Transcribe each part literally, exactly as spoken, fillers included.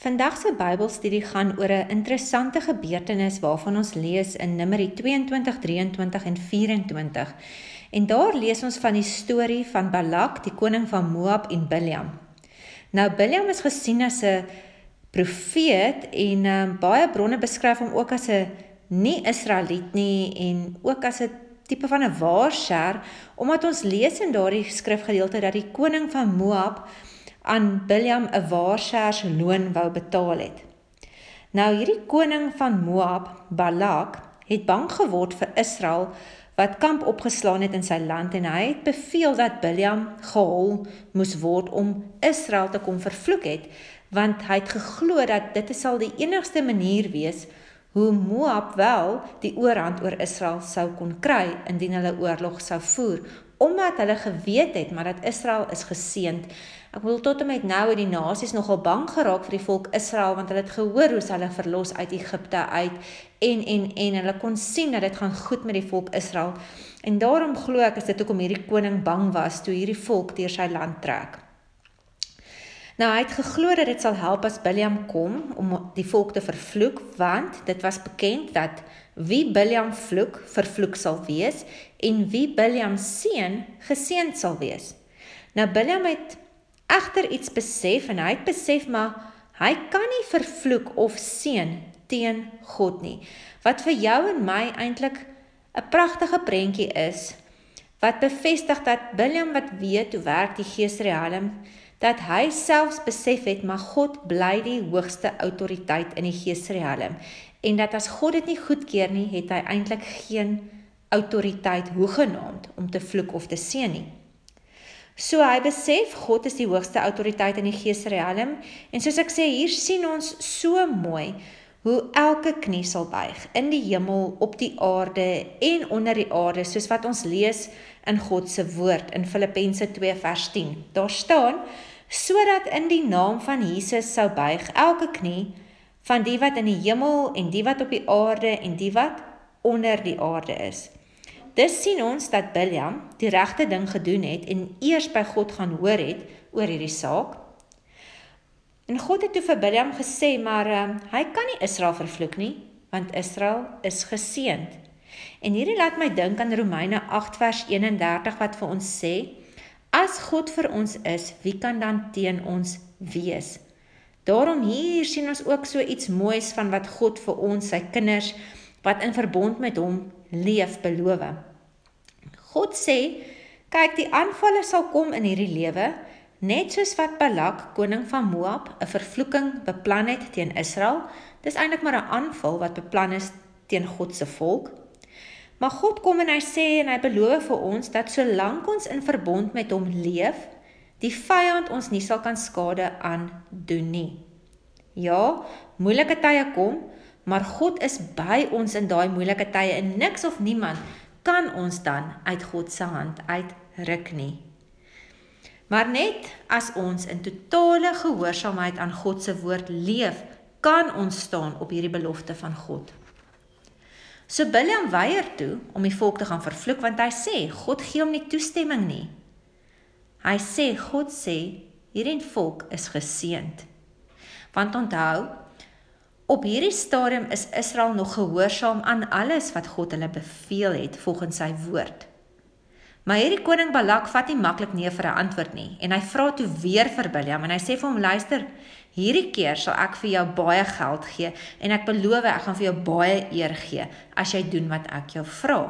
Vandag se Bybelstudie gaan oor 'n interessante gebeurtenis waarvan ons lees in Numeri tweeëntwintig, drieëntwintig en vyf-en-twintig. En daar lees ons van die storie van Balak, die koning van Moab en Biljam. Nou Biljam is gesien as 'n profeet en um, baie bronne beskryf hom ook as 'n nie-Israeliet nie en ook as 'n tipe van 'n waarsêer, omdat ons lees in daardie skrifgedeelte dat die koning van Moab aan Biljam 'n waarsêersloon wou betaal het. Nou hierdie koning van Moab, Balak, het bang geword vir Israel wat kamp opgeslaan het in sy land en hy het beveel dat Biljam gehol moes word om Israel te kom vervloek het, want hy het geglo dat dit sal die enigste manier wees hoe Moab wel die oorhand oor Israel sou kon kry indien hulle oorlog sou voer, omdat hulle geweet het maar dat Israel is geseënd. Ek bedoel, tot en met nou het die nasies nogal bang geraak vir die volk Israel, want hulle het gehoor hoe hulle verlos uit Egipte uit, en, en, en hulle kon sien dat dit gaan goed met die volk Israel, en daarom glo ek is dit ook om hierdie koning bang was, toe hierdie volk deur sy land trek. Nou, hy het geglo dat dit sal help as Biljam kom, om die volk te vervloek, want dit was bekend dat wie Biljam vloek, vervloek sal wees, en wie Biljam seën, geseënd sal wees. Nou, Biljam het egter iets besef, en hy het besef, maar hy kan nie vervloek of seën teen God nie, wat vir jou en my eintlik 'n pragtige prentjie is, wat bevestig dat Biljam wat weet hoe werk die Geesriem, dat hy selfs besef het, maar God bly die hoogste autoriteit in die Geesriem, en dat as God dit nie goedkeur nie, het hy eintlik geen autoriteit hoegenaamd om te vloek of te seën nie. So hy besef, God is die hoogste autoriteit in die Geesriem, en soos ek sê, hier sien ons so mooi, hoe elke knie sal buig, in die hemel, op die aarde, en onder die aarde, soos wat ons lees in God se woord, in Filippense twee vers tien. Daar staan, sodat in die naam van Jesus sou buig elke knie, van die wat in die hemel, en die wat op die aarde, en die wat onder die aarde is. Dis sien ons dat Biljam die regte ding gedoen het, en eers by God gaan hoor het, oor hierdie saak. En God het toe vir Biljam gesê, maar um, hy kan nie Israel vervloek nie, want Israel is geseënd. En hierdie laat my dink aan Romeine agt vers eenendertig, wat vir ons sê, as God vir ons is, wie kan dan teen ons wees? Daarom hier sien ons ook so iets moois van wat God vir ons, sy kinders, wat in verbond met hom leef, beloof. God sê, kyk, die aanvalle sal kom in hierdie lewe, net soos wat Balak, koning van Moab, 'n vervloeking beplan het teen Israel. Dis eintlik maar 'n aanval wat beplan is teen God se volk. Maar God kom en hy sê en hy beloof vir ons dat solank ons in verbond met hom leef, die vyand ons nie sal kan skade aan doen nie. Ja, moeilike tye kom, maar God is by ons in daai moeilike tye en niks of niemand kan ons dan uit God se hand uitruk nie. Maar net as ons in totale gehoorsaamheid aan God se woord leef, kan ons staan op hierdie belofte van God. So Biljam weier toe om die volk te gaan vervloek, want hy sê, God gee hom nie toestemming nie. Hy sê, God sê, hierdie volk is geseënd. Want onthou, op hierdie stadium is Israel nog gehoorsaam aan alles wat God hulle beveel het, volgens sy woord. Maar hierdie koning Balak vat nie maklik nee vir 'n antwoord nie, en hy vra toe weer vir Biljam, en hy sê vir hom, luister, hierdie keer sal ek vir jou baie geld gee, en ek beloof, ek gaan vir jou baie eer gee, as jy doen wat ek jou vra.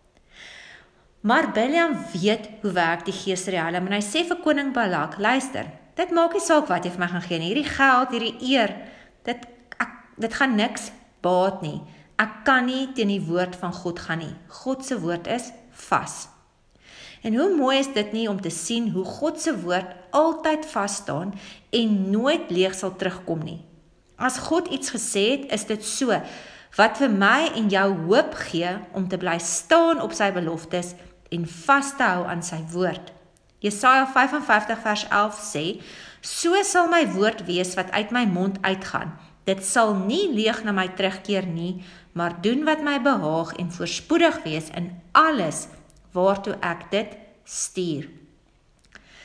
Maar Biljam weet hoe werk die Geesriem, en hy sê vir koning Balak, luister, dit maak nie saak wat jy vir my gaan gee, nie. Hierdie geld, hierdie eer, dit, ek, dit gaan niks baat nie, ek kan nie teen die woord van God gaan nie, God se woord is vas. En hoe mooi is dit nie om te sien hoe God se woord altyd vas staan en nooit leeg sal terugkom nie. As God iets gesê het, is dit so, wat vir my en jou hoop gee om te bly staan op sy beloftes en vas te hou aan sy woord. Jesaja vyf en vyftig vers elf sê, so sal my woord wees wat uit my mond uitgaan. Dit sal nie leeg na my terugkeer nie, maar doen wat my behaag en voorspoedig wees in alles waartoe ek dit stuur.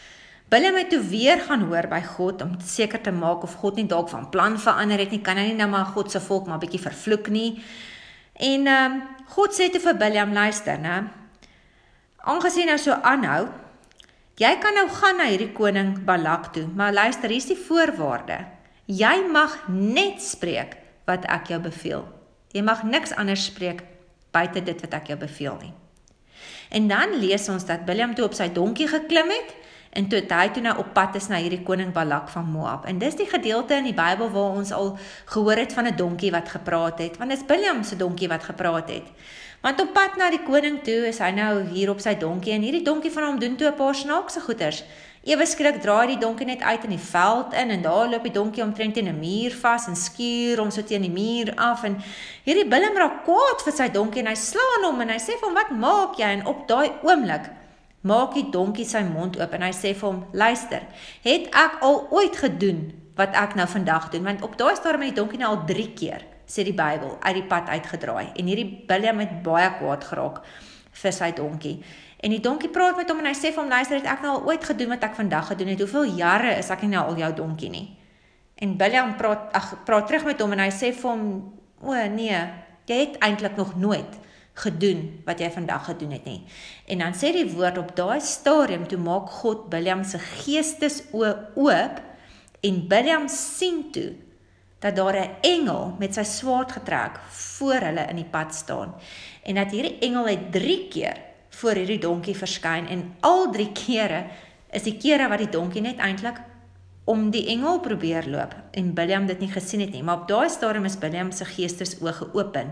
Biljam het toe weer gaan hoor by God, om seker te maak of God nie dalk van plan verander het nie, kan hy nie nou maar God se volk maar bietjie vervloek nie. En um, God sê toe vir Biljam, luister, né? Aangesien nou so aanhou, jy kan nou gaan na hierdie koning Balak toe, maar luister, hier is die voorwaarde. Jy mag net spreek wat ek jou beveel. Jy mag niks anders spreek buite dit wat ek jou beveel nie. En dan lees ons dat Biljam toe op sy donkie geklim het, en toe hy toe nou op pad is na hierdie koning Balak van Moab. En dis die gedeelte in die Bybel waar ons al gehoor het van 'n donkie wat gepraat het, want dis Biljam se donkie wat gepraat het. Want op pad na die koning toe is hy nou hier op sy donkie, en hierdie donkie van hom doen toe 'n paar snaakse goeders. Ewe skielik draai die donkie net uit in die veld in, en daar loop die donkie omtrent teen 'n muur vas, en skuur hom so teen die muur af, en hierdie Biljam raak kwaad vir sy donkie, en hy slaan hom, en hy sê vir hom, wat maak jy? En op daai oomblik maak die donkie sy mond oop, en hy sê vir hom, luister, het ek al ooit gedoen, wat ek nou vandag doen? Want op daai stadium het die donkie nou al drie keer, sê die Bybel, uit die pad uitgedraai, en hierdie Biljam het baie kwaad geraak vir sy donkie. En die donkie praat met hom, en hy sê vir hom, luister, het ek nou al ooit gedoen wat ek vandag gedoen het? Hoeveel jare is ek nie nou al jou donkie nie? En Biljam praat, ach, praat terug met hom, en hy sê vir hom, o nee, jy het eintlik nog nooit gedoen wat jy vandag gedoen het nie. En dan sê die woord, op daai stadium, toe maak God Biljam se geestesoë oop, en Biljam sien toe, dat daar 'n engel met sy swaard getrek voor hulle in die pad staan. En dat hierdie engel het drie keer voor hierdie donkie verskyn, en al drie kere is die kere wat die donkie net eintlik om die engel probeer loop, en Biljam dit nie gesien het nie, maar op daai stadium is Biljam se geestesoë geopen.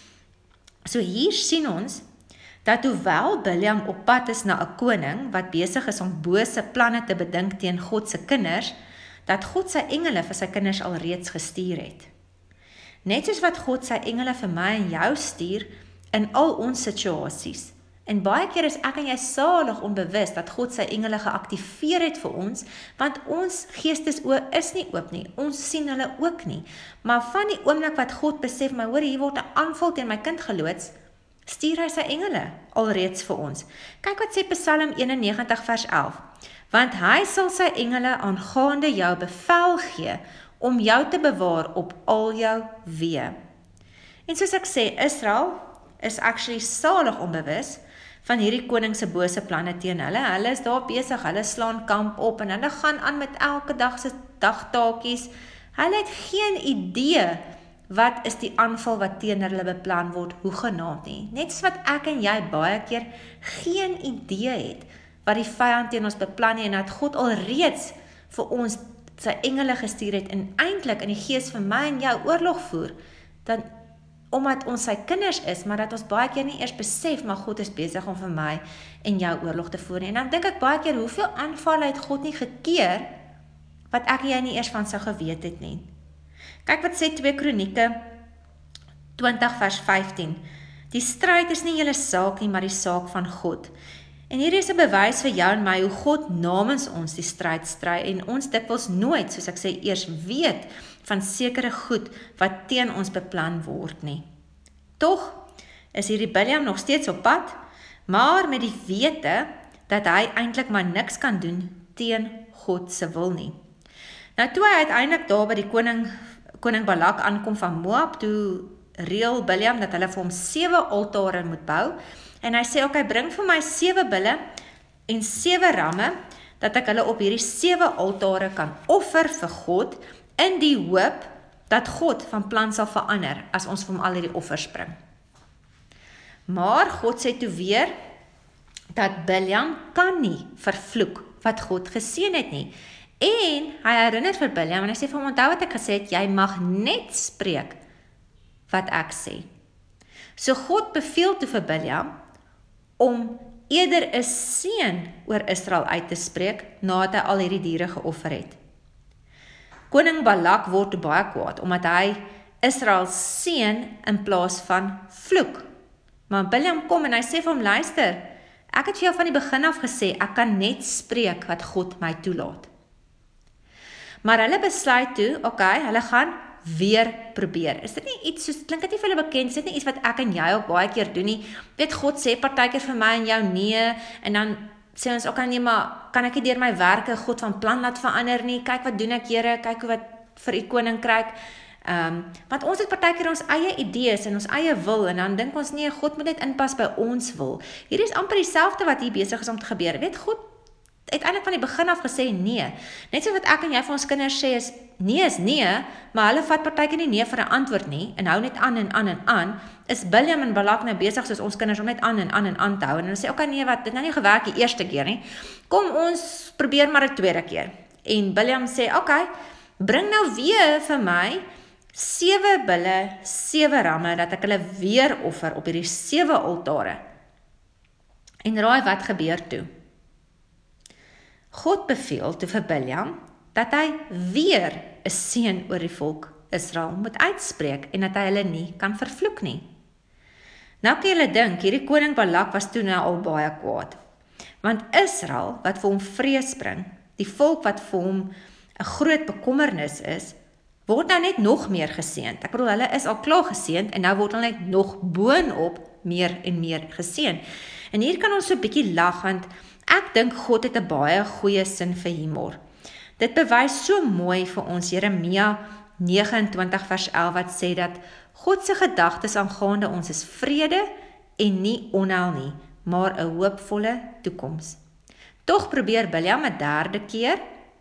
So hier sien ons, dat hoewel Biljam op pad is na 'n koning, wat besig is om bose planne te bedink teen God se kinders, dat God sy engele vir sy kinders al reeds gestuur het. Net soos wat God sy engele vir my en jou stuur, in al ons situasies. En baie keer is ek en jy salig onbewus, dat God sy engele geaktiveer het vir ons, want ons geestesoë is nie oop nie, ons sien hulle ook nie. Maar van die oomblik wat God besef, my hoor, hier word 'n aanval teen my kind geloods, stuur hy sy engele alreeds vir ons. Kyk wat sê Psalm eenennegentig vers elf. Want hy sal sy engele aangaande jou bevel gee, om jou te bewaar op al jou weë. En soos ek sê, Israel is actually salig onbewus van hierdie koning se bose planne teen hulle. Hulle is daar besig, hulle slaan kamp op, en hulle gaan aan met elke dag se dagtaakies. Hulle het geen idee wat is die aanval wat teen hulle beplan word, hoe genaamd nie. Net soos wat ek en jy baie keer geen idee het wat die vyand teen ons beplan nie, en dat God alreeds vir ons sy engele gestuur het, en eintlik in die gees vir my en jou oorlog voer, dan omdat ons sy kinders is, maar dat ons baie keer nie eers besef, maar God is besig om vir my en jou oorlog te voer. En dan dink ek baie keer, hoeveel aanvalle het God nie gekeer, wat ek en jy nie eers van sou geweet het nie. Kyk wat sê twee Kronieke twintig vers vyftien. Die stryd is nie julle saak nie, maar die saak van God. En hier is 'n bewys vir jou en my, hoe God namens ons die stryd stry, en ons dikwels nooit, soos ek sê, eers weet van sekere goed wat teen ons beplan word nie. Tog is hierdie Biljam nog steeds op pad, maar met die wete dat hy eintlik maar niks kan doen teen God se wil nie. Nou toe hy uiteindelik daar by die koning, koning Balak aankom van Moab, toe reël Biljam dat hulle vir hom sewe altare moet bou, en hy sê, ok, bring vir my sewe bulle en sewe ramme, dat ek hulle op hierdie sewe altare kan offer vir God, in die hoop dat God van plan sal verander, as ons vir hom al hierdie offers bring. Maar God sê toe weer, dat Biljam kan nie vervloek wat God geseën het nie. En hy herinner vir Biljam, en hy sê vir hom, onthou wat ek gesê het, jy mag net spreek wat ek sê. So God beveel toe vir Biljam, om eerder 'n seën oor Israel uit te spreek, nadat hy al hierdie diere geoffer het. Koning Balak word baie kwaad, omdat hy Israel seën in plaas van vloek. Maar Biljam kom en hy sê vir hom, luister, ek het vir jou van die begin af gesê, ek kan net spreek wat God my toelaat. Maar hulle besluit toe, ok, hulle gaan weer probeer. Is dit nie iets soos, klink dit nie vir hulle bekend, is dit nie iets wat ek en jy ook baie keer doen nie, weet God sê partykeer vir my en jou nee, en dan sê ons, okay, nee, maar kan ek nie deur my werke God van plan laat verander nie, kyk wat doen ek, Here, kyk wat vir u koninkryk, um, want ons het partykeer ons eie idees en ons eie wil, en dan dink ons, nee, God moet net inpas by ons wil. Hier is amper dieselfde wat hier besig is om te gebeur, weet God, uiteindelik van die begin af gesê nee, net so wat ek en jy vir ons kinders sê is, nee is nee, maar hulle vat partykeer nie nee vir 'n antwoord nie, en hou net aan en aan en aan, is Biljam en Balak nou besig soos ons kinders om net aan en aan en aan te hou, en hulle sê, okay nee, wat, dit nou nie gewerk die eerste keer nie, kom ons probeer maar die tweede keer, en Biljam sê, okay, bring nou weer vir my, sewe bulle, sewe ramme, dat ek hulle weer offer op hierdie sewe altare, en raai wat gebeur toe? God beveel toe vir Biljam, dat hy weer 'n seën oor die volk Israel moet uitspreek, en dat hy hulle nie kan vervloek nie. Nou kan julle dink, hierdie koning Balak was toe nou al baie kwaad, want Israel, wat vir hom vrees bring, die volk wat vir hom 'n groot bekommernis is, word nou net nog meer geseënd. Ek bedoel, hulle is al klaar geseënd, en nou word hulle net nog boonop meer en meer geseënd. En hier kan ons so 'n bietjie lag, want ek dink God het 'n baie goeie sin vir humor. Dit bewys so mooi vir ons Jeremia nege en twintig vers elf wat sê dat God se gedagtes aangaande ons is vrede en nie onheil nie, maar 'n hoopvolle toekoms. Tog probeer Biljam 'n derde keer,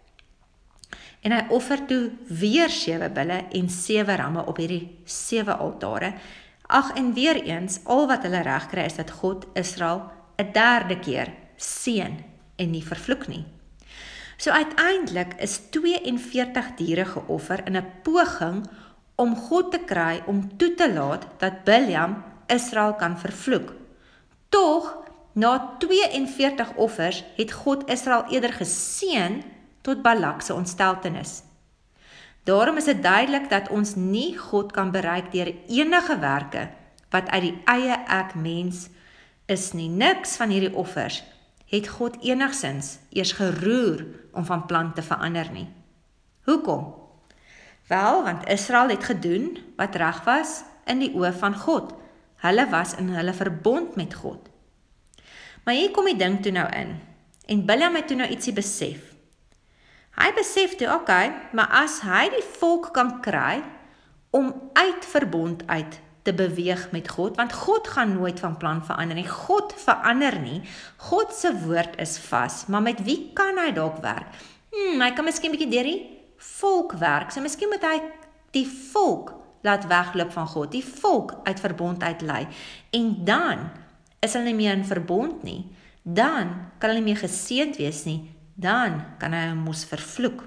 en hy offer toe weer sewe bulle en sewe ramme op hierdie sewe altare. Ag, en weer eens, al wat hulle reg kry is dat God Israel 'n derde keer seën en nie vervloek nie. So uiteindelik is twee en veertig diere geoffer in 'n poging om God te kry om toe te laat dat Biljam Israel kan vervloek. Tog, na twee en veertig offers het God Israel eerder geseën tot Balak se ontsteltenis. Daarom is dit duidelik dat ons nie God kan bereik deur enige werke wat uit die eie ek mens is nie. Niks van hierdie offers het God enigsins eers geroer om van plan te verander nie. Hoekom? Wel, want Israel het gedoen wat reg was in die oë van God. Hulle was in hulle verbond met God. Maar hier kom die ding toe nou in, en Biljam het toe nou ietsie besef. Hy besef toe, okay, maar as hy die volk kan kry om uit verbond uit te beweeg met God, want God gaan nooit van plan verander nie, God verander nie, God se woord is vas, maar met wie kan hy dalk werk? Hmm, hy kan miskien bietjie deur die volk werk, so miskien moet hy die volk laat wegloop van God, die volk uit verbond uit lei, en dan is hulle nie meer in verbond nie, dan kan hulle nie meer geseënd wees nie, dan kan hy hom mos vervloek.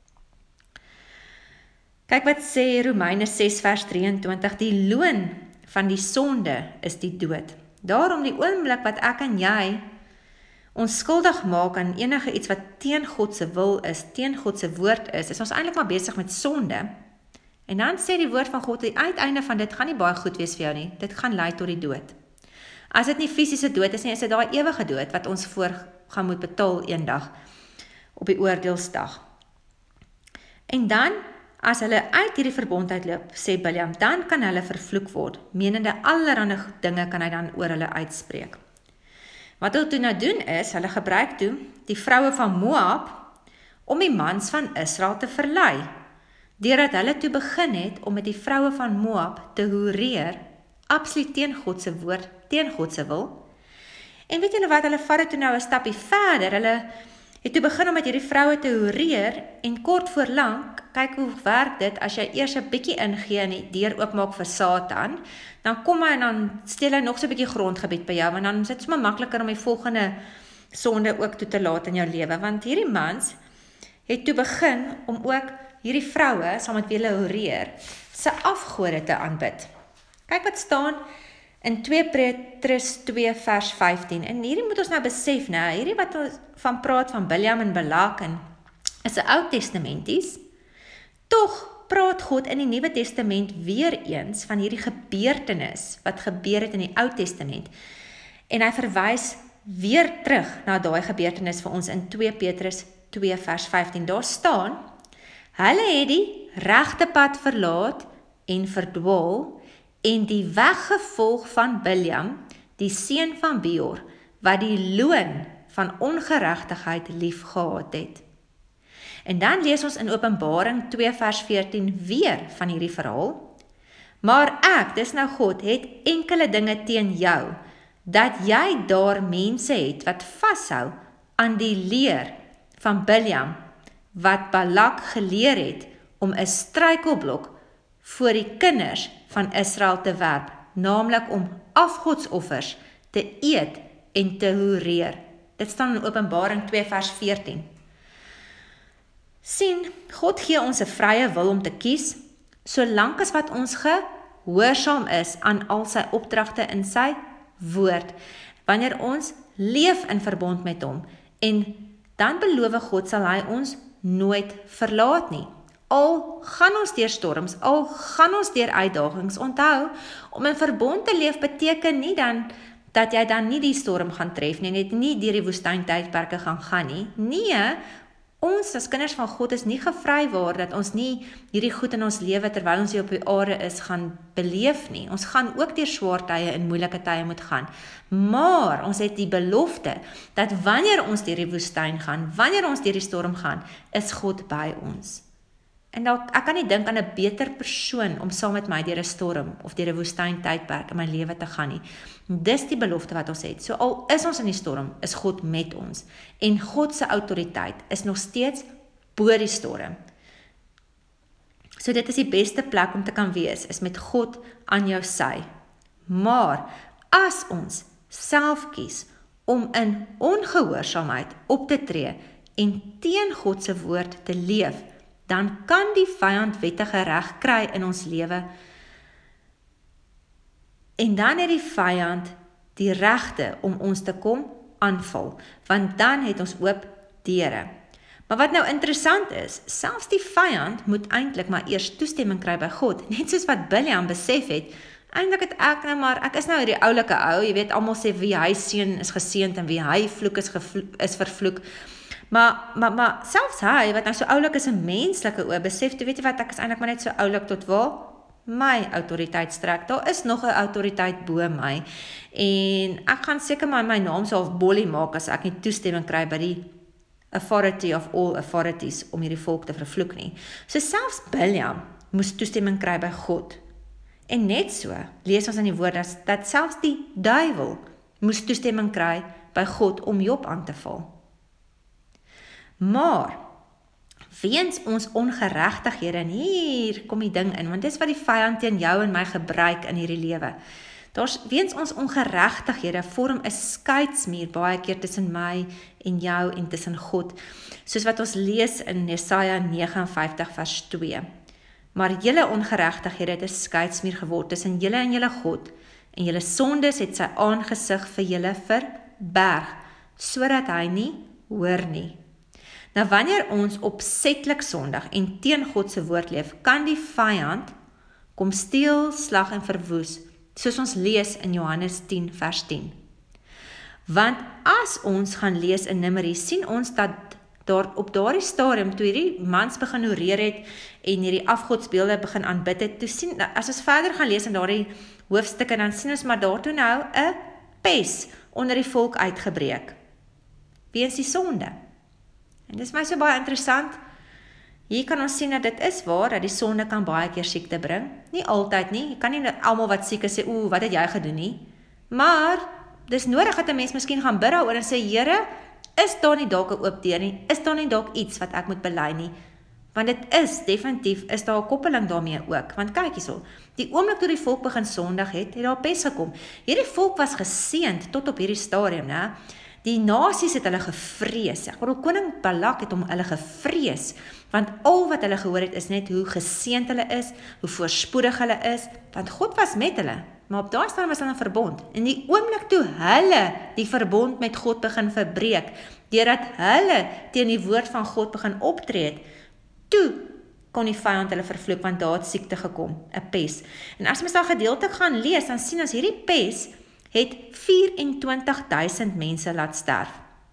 Kyk wat sê Romeine ses vers drie en twintig, die loon van die sonde is die dood. Daarom die oomblik wat ek en jy ons skuldig maak aan enige iets wat teen God se wil is, teen God se woord is, is ons eintlik maar besig met sonde. En dan sê die woord van God, die uiteinde van dit gaan nie baie goed wees vir jou nie, dit gaan lei tot die dood. As dit nie fisiese dood is nie, is dit daai ewige dood wat ons voor gaan moet betaal eendag op die oordeelsdag. En dan, as hulle uit hierdie verbond uitloop, sê Biljam, dan kan hulle vervloek word, menende allerhande dinge kan hy dan oor hulle uitspreek. Wat hulle toe nou doen is, hulle gebruik toe die vroue van Moab om die mans van Israel te verlei, deurdat hulle toe begin het om met die vroue van Moab te hoereer, absoluut teen God se woord, teen God se wil. En weet julle wat, hulle vat dit toe nou 'n stapie verder, hulle het toe begin om met hierdie vroue te hoereer, en kort voor lank, kyk hoe werk dit, as jy eers 'n bietjie ingee en die deur oopmaak vir Satan, dan kom hy en dan steel hy nog so 'n bietjie grondgebied by jou, want dan is dit sommer makliker om die volgende sonde ook toe te laat in jou lewe, want hierdie mans het toe begin om ook hierdie vroue, saam met wie hulle hoereer, se afgode te aanbid. Kyk wat staan in twee Petrus twee vers vyftien, en hierdie moet ons nou besef, nou, hierdie wat ons van praat van Biljam en Balak, en is 'n Ou Testamenties, tog praat God in die Nuwe Testament weer eens van hierdie gebeurtenis, wat gebeur het in die Ou Testament, en hy verwys weer terug na daai gebeurtenis vir ons in twee Petrus twee vers vyftien, daar staan, hulle het die regte pad verlaat en verdwaal, en die weg gevolg van Biljam, die seun van Beor, wat die loon van ongeregtigheid lief gehad het. En dan lees ons in Openbaring twee vers veertien weer van hierdie verhaal. Maar ek, dis nou God, het enkele dinge teen jou, dat jy daar mense het wat vashou aan die leer van Biljam, wat Balak geleer het om 'n struikelblok voor die kinders van Israel te werp, naamlik om afgodsoffers te eet en te hoereer. Dit staan in Openbaring twee vers veertien. Sien, God gee ons 'n vrye wil om te kies, solank as wat ons gehoorsaam is aan al sy opdragte in sy woord, wanneer ons leef in verbond met hom, en dan beloof God sal hy ons nooit verlaat nie. Al gaan ons deur storms, al gaan ons deur uitdagings, onthou, om in verbond te leef beteken nie dan, dat jy dan nie die storm gaan tref nie, net nie deur die woestyntydperke gaan gaan nie. Nee, ons as kinders van God is nie gevrywaar dat ons nie hierdie goed in ons lewe terwyl ons hier op die aarde is gaan beleef nie. Ons gaan ook deur swaar tye en moeilike tye moet gaan. Maar ons het die belofte dat wanneer ons deur die woestyn gaan, wanneer ons deur die storm gaan, is God by ons. En dalk, ek kan nie dink aan 'n beter persoon om saam met my deur 'n storm of deur 'n woestyntydperk in my lewe te gaan nie. Dis die belofte wat ons het. So al is ons in die storm, is God met ons. En God se autoriteit is nog steeds bo die storm. So dit is die beste plek om te kan wees, is met God aan jou sy. Maar as ons self kies om in ongehoorsaamheid op te tree en teen God se woord te leef, dan kan die vyand wettige reg kry in ons lewe. En dan het die vyand die regte om ons te kom aanval, want dan het ons oop deure. Maar wat nou interessant is, selfs die vyand moet eintlik maar eers toestemming kry by God, net soos wat Biljam besef het. Eintlik het ek nou maar, ek is nou hierdie oulike ou, jy weet, almal sê wie hy seën is geseënd en wie hy vloek is, is vervloek. Maar, maar, maar selfs hy, wat nou so oulik is 'n menslike oë, besef, weet jy wat, ek is eintlik maar net so oulik tot waar my autoriteit strek. Daar is nog 'n autoriteit bo my. En ek gaan seker maar my naam so half bollie maak as ek nie toestemming kry by die authority of all authorities om hierdie volk te vervloek nie. So selfs Biljam moes toestemming kry by God. En net so lees ons in die woord dat, dat selfs die duiwel moes toestemming kry by God om Job aan te val. Maar, weens ons ongeregtighede, en hier kom die ding in, want dis wat die vyand teen jou en my gebruik in hierdie lewe. Daar's weens ons ongeregtighede vorm 'n skeidsmuur baie keer tussen my en jou en tussen God, soos wat ons lees in Jesaja vyf nege vers twee. Maar julle ongeregtighede het 'n skeidsmuur geword tussen julle en julle God, en julle sondes het sy aangesig vir julle verberg, sodat hy nie hoor nie. Nou wanneer ons opsetlik sondig en teen God se woord leef, kan die vyand kom steel, slag en verwoes, soos ons lees in Johannes tien vers tien. Want as ons gaan lees in Numeri, sien ons dat daar op daardie stadium, toe hierdie mans begin horeer het en hierdie afgodsbeelde begin aanbid het, toe sien, as ons verder gaan lees in daardie hoofstukke, dan sien ons maar daartoe nou 'n pes onder die volk uitgebreek, weens die sonde. En dis my so baie interessant, hier kan ons sien dat dit is waar, dat die sonde kan baie keer siekte bring, nie altyd nie, jy kan nie almal wat siek is sê, oeh, wat het jy gedoen nie, maar, dis nodig dat 'n mens miskien gaan bid daaroor en sê, Here, is daar nie dalk 'n oop deur nie, is daar nie dalk iets wat ek moet bely nie, want dit is, definitief, is daar 'n koppeling daarmee ook, want kyk hierso, die oomblik toe die volk begin sondig het, het daar pes gekom, hierdie volk was geseënd tot op hierdie stadium, né? Die nasies het hulle gevrees, ek bedoel, koning Balak het hom hulle gevrees, want al wat hulle gehoor het is net hoe geseënd hulle is, hoe voorspoedig hulle is, want God was met hulle, maar op daai stadium was hulle in verbond, en die oomblik toe hulle die verbond met God begin verbreek, deurdat hulle teen die woord van God begin optree het, toe kon die vyand hulle vervloek, want daar het siekte gekom, 'n pes. En as mens daar gedeeltelik gaan lees, dan sien ons hierdie pes het vyf en twintig duisend mense laat sterf,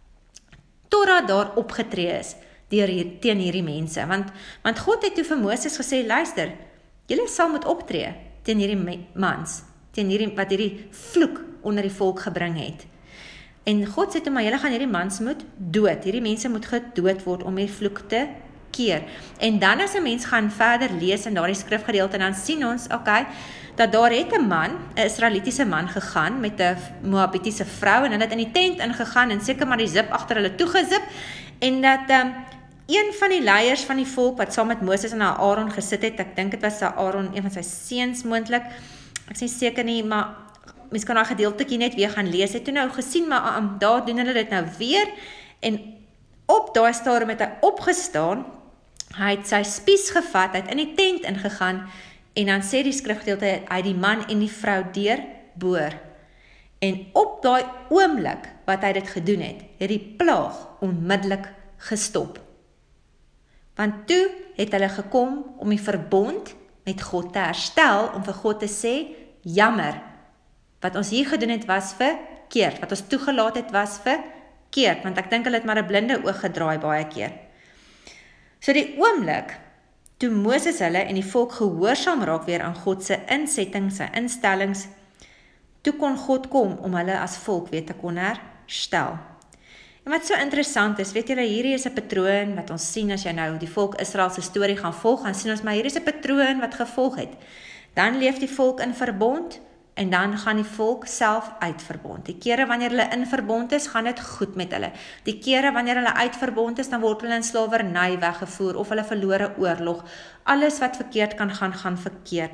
totdat daar opgetree is deur hier, teen hierdie mense, want, want God het toe vir Moses gesê, luister, julle sal moet optree teen hierdie mans, teen hierdie, wat hierdie vloek onder die volk gebring het. En God sê toe, maar julle gaan hierdie mans moet dood, hierdie mense moet gedood word om hierdie vloek te keer. En dan as 'n mens gaan verder lees in daardie skrifgedeelte, dan sien ons, okay, dat daar het 'n man, 'n Israelitiese man gegaan met 'n Moabitiese vrou, en hulle het in die tent ingegaan en seker maar die zip agter hulle toegezip, en dat um, een van die leiers van die volk wat saam met Moses en Aaron gesit het, ek dink dit was Aaron, een van sy seuns moontlik, ek sê seker nie, maar mens kan daai gedeeltetjie net weer gaan lees, het toe nou gesien, maar um, daar doen hulle dit nou weer, en op daai stadium het hy opgestaan, hy het sy spies gevat, hy het in die tent ingegaan, en dan sê die skrifgedeelte, hy die man en die vrou deurboor. En op daai oomblik wat hy dit gedoen het, het die plaag onmiddellik gestop. Want toe het hulle gekom om die verbond met God te herstel, om vir God te sê, jammer, wat ons hier gedoen het was verkeerd, wat ons toegelaat het was verkeerd, want ek dink hulle het maar 'n blinde oog gedraai baie keer. So die oomblik, toe Moses hulle en die volk gehoorsaam raak weer aan God se insettings, sy instellings, toe kon God kom om hulle as volk weer te kon herstel. En wat so interessant is, weet julle, hierdie is 'n patroon wat ons sien as jy nou die volk Israel se storie gaan volg, gaan sien ons, maar hierdie is 'n patroon wat gevolg het. Dan leef die volk in verbond, en dan gaan die volk self uit verbond. Die kere wanneer hulle in verbond is, gaan dit goed met hulle. Die kere wanneer hulle uit verbond is, dan word hulle in slawerny weggevoer, of hulle verlore oorlog. Alles wat verkeerd kan gaan, gaan verkeerd.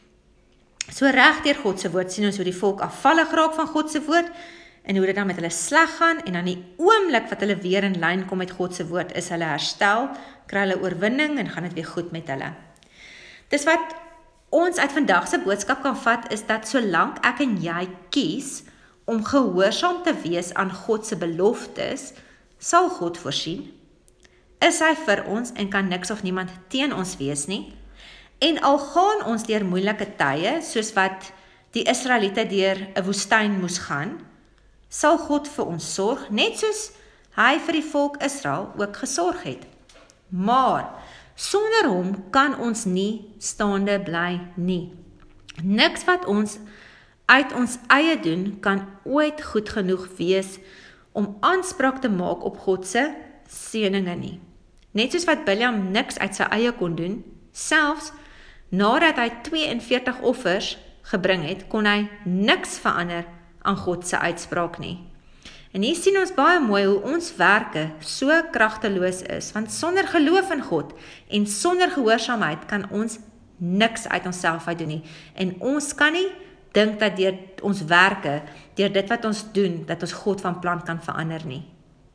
So reg deur God se woord sien ons hoe die volk afvallig raak van God se woord, en hoe dit dan met hulle sleg gaan, en dan die oomblik wat hulle weer in lyn kom met God se woord, is hulle herstel, kry hulle oorwinning, en gaan dit weer goed met hulle. Dis wat ons uit vandag se boodskap kan vat, is dat solank ek en jy kies om gehoorsaam te wees aan God se beloftes, sal God voorsien. Is hy vir ons en kan niks of niemand teen ons wees nie. En al gaan ons deur moeilike tye, soos wat die Israeliete deur 'n woestyn moes gaan, sal God vir ons sorg, net soos hy vir die volk Israel ook gesorg het. Maar sonder hom kan ons nie staande bly nie. Niks wat ons uit ons eie doen kan ooit goed genoeg wees om aanspraak te maak op God se seëninge nie. Net soos wat Biljam niks uit sy eie kon doen, selfs nadat hy twee en veertig offers gebring het, kon hy niks verander aan God se uitspraak nie. En hier sien ons baie mooi hoe ons werke so kragteloos is, want sonder geloof in God en sonder gehoorsaamheid kan ons niks uit onsself uit doen nie. En ons kan nie dink dat deur ons werke, deur dit wat ons doen, dat ons God van plan kan verander nie.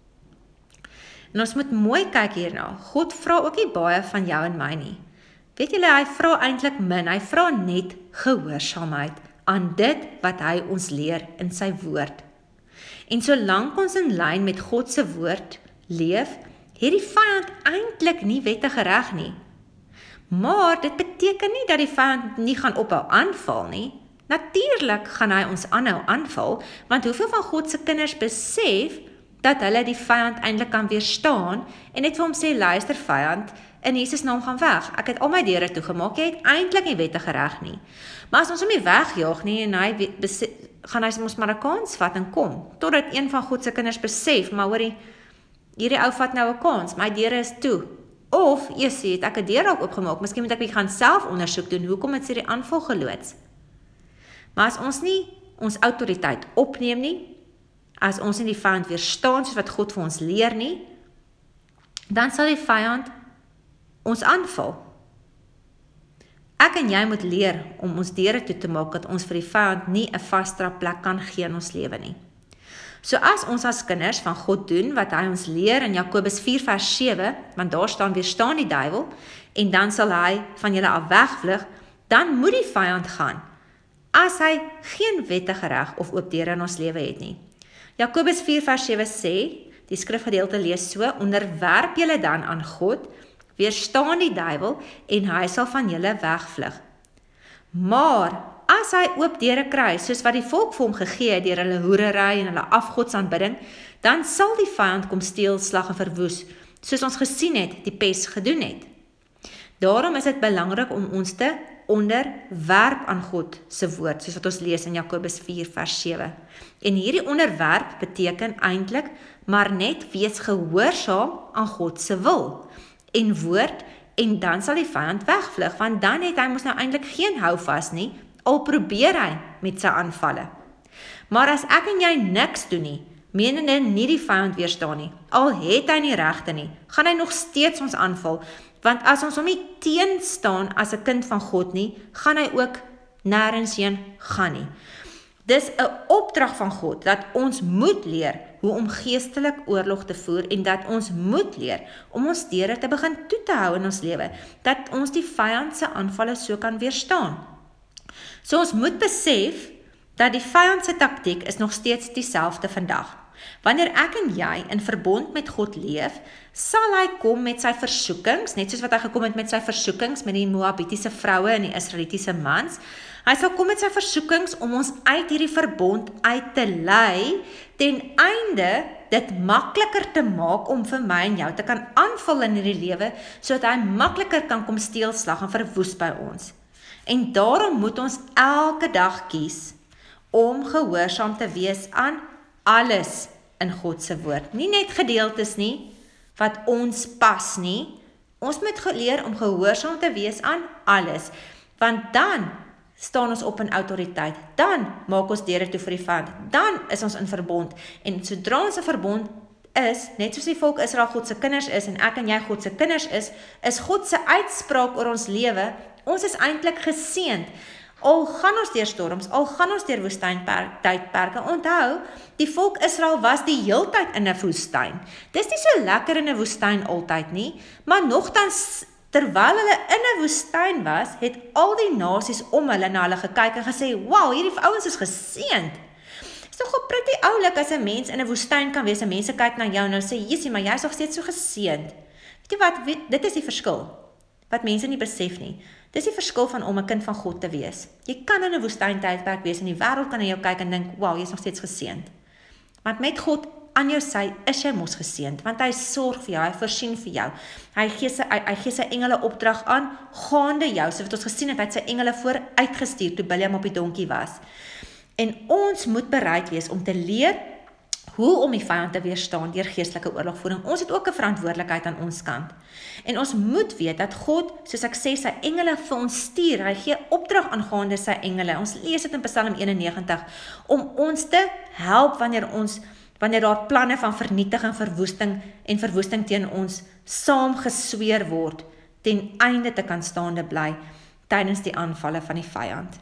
En ons moet mooi kyk hierna. God vra ook nie baie van jou en my nie. Weet julle, hy vra eintlik min, hy vra net gehoorsaamheid aan dit wat hy ons leer in sy woord. En solank ons in lyn met God se woord leef, het die vyand eintlik nie wettige reg nie. Maar dit beteken nie dat die vyand nie gaan ophou aanval nie. Natuurlik gaan hy ons aanhou aanval, want hoeveel van God se kinders besef dat hulle die vyand eintlik kan weerstaan en net vir hom sê, luister vyand, in Jesus naam gaan weg. Ek het al my deure toegemaak, jy het eintlik nie wettige reg nie. Maar as ons hom nie wegjaag nie, en hy besef, gaan hy ons maar 'n kans vat en kom, totdat een van God se kinders besef, maar hoorie, hierdie ou vat nou 'n kans, my deure is toe. Of, eers het ek 'n deur dalk oopgemaak, miskien moet ek bietjie gaan self ondersoek doen, hoekom het sy die aanval geloods? Maar as ons nie ons autoriteit opneem nie, as ons nie die vyand weerstaan soos wat God vir ons leer nie, dan sal die vyand ons aanval. Ek en jy moet leer om ons deure toe te maak, dat ons vir die vyand nie 'n vaste plek kan gee in ons lewe nie. So as ons as kinders van God doen, wat hy ons leer in Jakobus vier vers sewe, want daar staan, weerstaan die duiwel, en dan sal hy van julle af wegvlug, dan moet die vyand gaan, as hy geen wettige reg of oop deure in ons lewe het nie. Jakobus vier vers sewe sê, die skrifgedeelte lees so, onderwerp julle dan aan God, weerstaan die duiwel, en hy sal van julle wegvlug. Maar, as hy oop deure kry, soos wat die volk vir hom gegee het, deur hulle hoerery en hulle afgodsaanbidding, dan sal die vyand kom steel, slag en verwoes, soos ons gesien het, die pes gedoen het. Daarom is dit belangrik om ons te onderwerp aan God se woord, soos wat ons lees in Jakobus vier vers sewe. En hierdie onderwerp beteken eintlik maar net wees gehoorsaam aan God se wil en woord, en dan sal die vyand wegvlug, want dan het hy mos nou eintlik geen houvas nie, al probeer hy met sy aanvalle. Maar as ek en jy niks doen nie, menende nie die vyand weerstaan nie, al het hy nie regte nie, gaan hy nog steeds ons aanval, want as ons hom nie teenstaan as 'n kind van God nie, gaan hy ook nêrens heen gaan nie. Dis 'n opdrag van God, dat ons moet leer hoe om geestelik oorlog te voer, en dat ons moet leer om ons deure te begin toe te hou in ons lewe, dat ons die vyand se aanvalle so kan weerstaan. So ons moet besef, dat die vyand se taktiek is nog steeds dieselfde vandag. Wanneer ek en jy in verbond met God leef, sal hy kom met sy versoekings, net soos wat hy gekom het met sy versoekings met die Moabitiese vroue en die Israelitiese mans. Hy sal kom met sy versoekings om ons uit hierdie verbond uit te lei, ten einde dit makliker te maak om vir my en jou te kan aanval in hierdie lewe, sodat hy makliker kan kom steel, slag en verwoes by ons. En daarom moet ons elke dag kies om gehoorsaam te wees aan alles in God se woord. Nie net gedeeltes nie, wat ons pas nie. Ons moet geleer om gehoorsaam te wees aan alles, want dan staan ons op in autoriteit, dan maak ons deure toe vir die vyand, dan is ons in verbond, en sodra ons in verbond is, net soos die volk Israel God se kinders is, en ek en jy God se kinders is, is God se uitspraak oor ons lewe, ons is eintlik geseënd. Al gaan ons deur storms, al gaan ons deur woestyntydperke, onthou, die volk Israel was die heeltyd in 'n woestyn. Dis nie so lekker in 'n woestyn altyd nie, maar nogtans, terwyl hulle in 'n woestyn was, het al die nasies om hulle na hulle gekyk en gesê, wow, hierdie ouens is geseënd. Is toch wel pretty oulik as 'n mens in 'n woestyn kan wees, en mense kyk na jou en hulle sê, Jessie, maar jy is nog steeds so geseënd. Weet jy wat, weet, dit is die verskil, wat mense nie besef nie. Dis die verskil van om 'n kind van God te wees. Jy kan in 'n woestyntydperk wees en die wêreld kan na jou kyk en dink, wow, jy is nog steeds geseënd. Want met God aan jou sy is jy mos geseënd, want hy sorg vir jou, hy voorsien vir jou. Hy gee sy hy, hy gee sy engele opdrag aan gaande jou, so wat ons gesien het, hy het sy engele voor uitgestuur toe Biljam op die donkie was. En ons moet bereid wees om te leer hoe om die vyand te weerstaan deur geestelike oorlogvoering. Ons het ook 'n verantwoordelikheid aan ons kant. En ons moet weet dat God, soos ek sê, sy engele vir ons stuur. Hy gee opdrag aangaande sy engele. Ons lees dit in Psalm eenennegentig, om ons te help wanneer ons, wanneer daar planne van vernietiging, verwoesting en verwoesting teen ons saam gesweer word, ten einde te kan staande bly tydens die aanvalle van die vyand.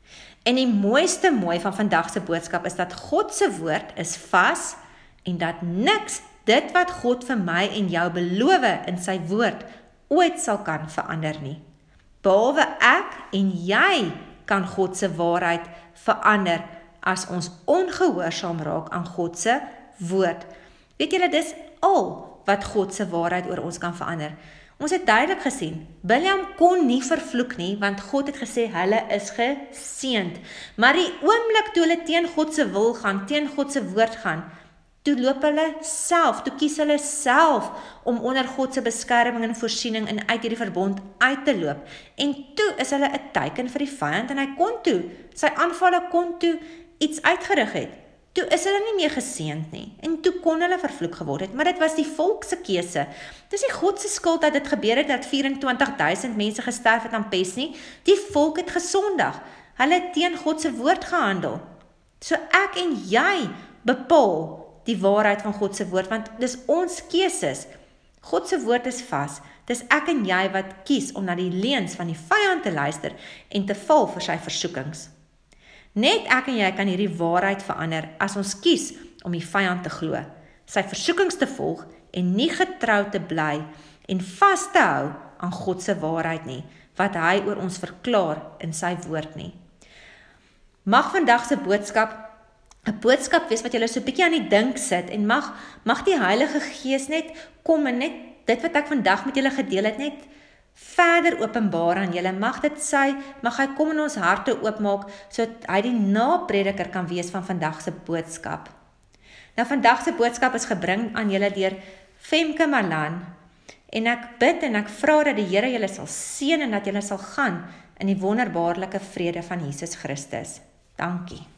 En die mooiste mooi van vandag se boodskap is dat God se woord is vas, en dat niks dit wat God vir my en jou beloof in sy woord ooit sal kan verander nie. Behalwe ek en jy kan God se waarheid verander as ons ongehoorsaam raak aan God se woord. Weet julle, dis al wat God se waarheid oor ons kan verander. Ons het duidelik gesien, Biljam kon nie vervloek nie, want God het gesê, hulle is geseënd. Maar die oomblik toe hulle teen God se wil gaan, teen God se woord gaan, toe loop hulle self, toe kies hulle self om onder God se beskerming en voorsiening en uit hierdie verbond uit te loop. En toe is hulle 'n teken vir die vyand, en hy kon toe, sy aanvalle kon toe iets uitgerig het. Toe is hulle nie meer geseënd nie, en toe kon hulle vervloek geword het, maar dit was die volk se keuse. Dis nie God se skuld dat dit gebeur het, dat vyf en twintig duisend mense gesterf het aan pes nie, die volk het gesondig, hulle het teen God se woord gehandel. So ek en jy bepaal die waarheid van God se woord, want dis ons keuses. God se woord is vas, dis ek en jy wat kies om na die leuns van die vyand te luister, en te val vir sy versoekings. Net ek en jy kan hierdie waarheid verander, as ons kies om die vyand te glo, sy versoekings te volg, en nie getrou te bly, en vas te hou aan God se waarheid nie, wat hy oor ons verklaar in sy woord nie. Mag vandag se boodskap 'n boodskap wees wat julle so 'n bietjie aan die dink sit, en mag, mag die Heilige Gees net kom en net dit wat ek vandag met julle gedeel het, net verder openbaar aan julle. Mag dit sy, mag hy kom in ons harte oopmaak, sodat hy die naprediker kan wees van vandag se boodskap. Nou vandag se boodskap is gebring aan julle deur Femke Malan, En ek bid en ek vra dat die Here julle sal seën en dat julle sal gaan in die wonderbaarlike vrede van Jesus Christus. Dankie.